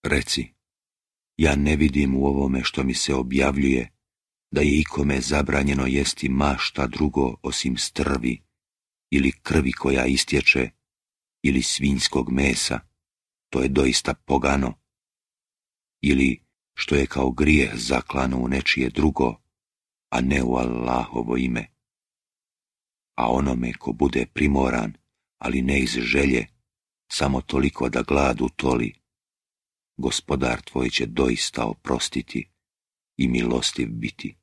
Reci, ja ne vidim u ovome što mi se objavljuje da je ikome zabranjeno jesti mašta drugo osim strvi ili krvi koja istječe ili svinjskog mesa, to je doista pogano, ili što je kao grijeh zaklano u nečije drugo, a ne u Allahovo ime. A onome ko bude primoran, ali ne iz želje, samo toliko da glad utoli, Gospodar tvoj će doista oprostiti i milostiv biti.